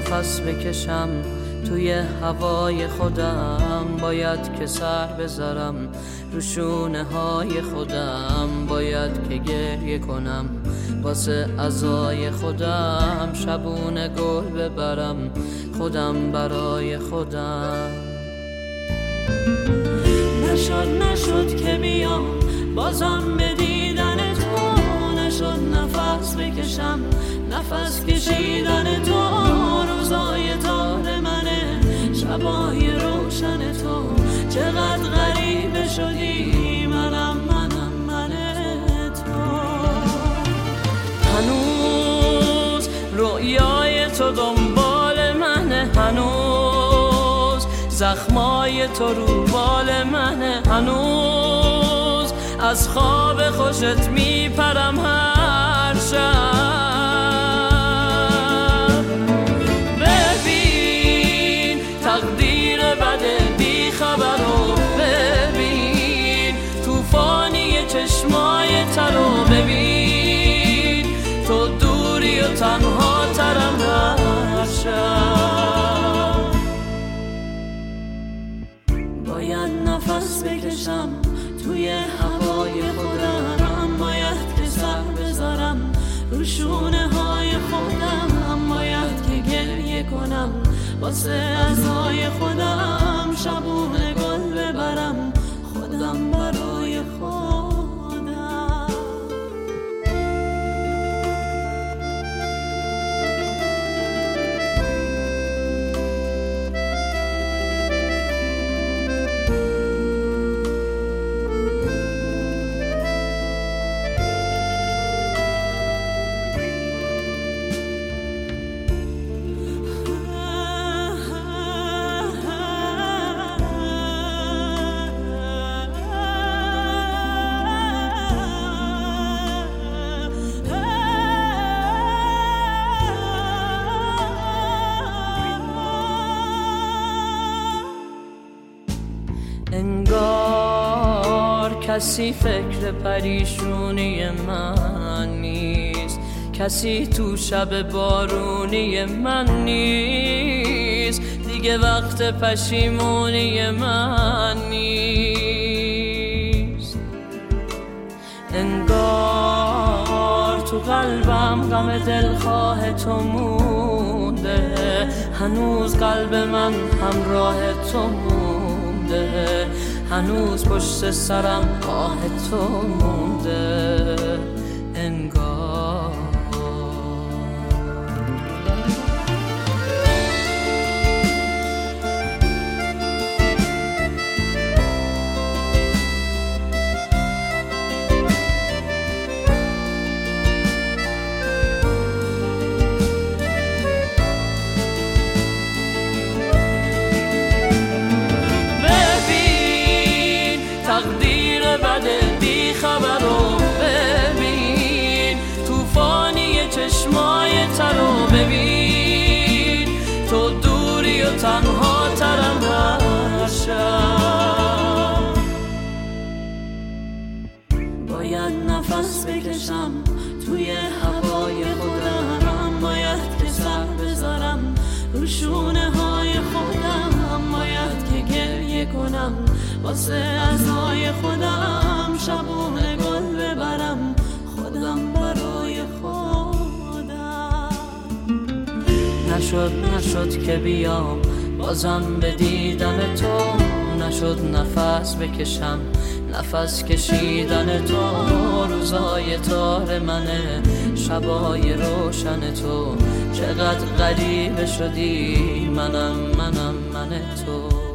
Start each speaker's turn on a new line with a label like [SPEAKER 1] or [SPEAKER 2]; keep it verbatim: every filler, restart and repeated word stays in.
[SPEAKER 1] نفس بکشم توی هوای خودم، باید که سر بذارم رو شونه های خودم، باید که گریه کنم واسه عزای خودم، شبونه گل ببرم خودم برای خودم. نشد نشد که بیام بازم به دیدن تو، نشد نفس بکشم نفس کشیدن تو، روزای تار منه شبای روشن تو، چقدر غریبه شدی منم منم من تو. هنوز رویای تو دنبال منه، هنوز زخمای تو رو بال منه، هنوز از خواب خوشت میپرم هر شب. ببین تقدیر بده بی خبر رو، ببین توفانی چشمای ترو، ببین تو دوری و تنها ترم هر شب. باید نفس بکشم توی هوای خودم، باید که سر بذارم رو شونه های خودم، باید که گریه کنم واسه عزای خودم، شبونه گل ببرم خودم برای خودم. انگار کسی فکر پریشونی من نیست، کسی تو شب بارونی من نیست، دیگه وقت پشیمونی من نیست. انگار تو قلبم غم دلخواه تو مونده، هنوز قلب من همراه تو مونده، هنوز پشت سرم آه تو مونده. انگار تقدیر بده بی خبر رو، ببین توفانی چشمای ترو، ببین تو دوری و تنها ترم هر شب. باید نفس بکشم توی هوای خودم، باید که سر بذارم رو شونه های خودم، باید که گریه کنم واسه عزای خودم، شبونه گل ببرم خودم برای خودم. نشد نشد که بیام بازم به دیدن تو، نشد نفس بکشم نفس کشیدن تو، روزای تار منه شبای روشن تو، چقدر غریبه شدی منم منم من تو.